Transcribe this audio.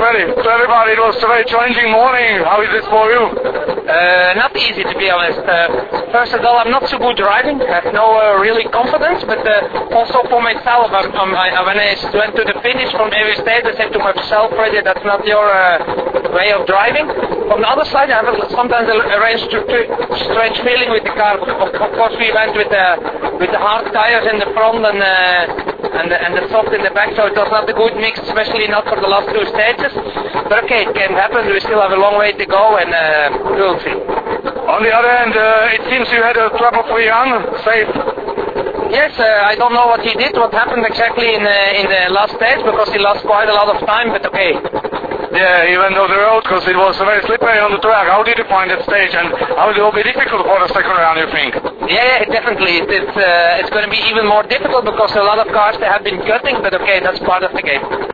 Freddie, tell everybody it was a very challenging morning. How is this for you? Not easy, to be honest. First of all, I'm not so good driving. I have no really confidence, but also for myself, when I went to the finish from every stage, I said to myself, Freddie, that's not your way of driving. On the other side, I have sometimes a very strange feeling with the car. Of course, we went with the hard tires in the front and the soft in the back, so it was not a good mix, especially not for the last two stages. But okay, it can happen. We still have a long way to go, and we'll see. On the other hand, it seems you had a trouble for Jan. Safe. Yes, I don't know what he did, what happened exactly in the last stage, because he lost quite a lot of time, but okay. Yeah, he went on the road because it was very slippery on the track. How did you find that stage, and how it will be difficult for the second round, you think? Yeah, definitely. It's going to be even more difficult because a lot of cars they have been cutting, but okay, that's part of the game.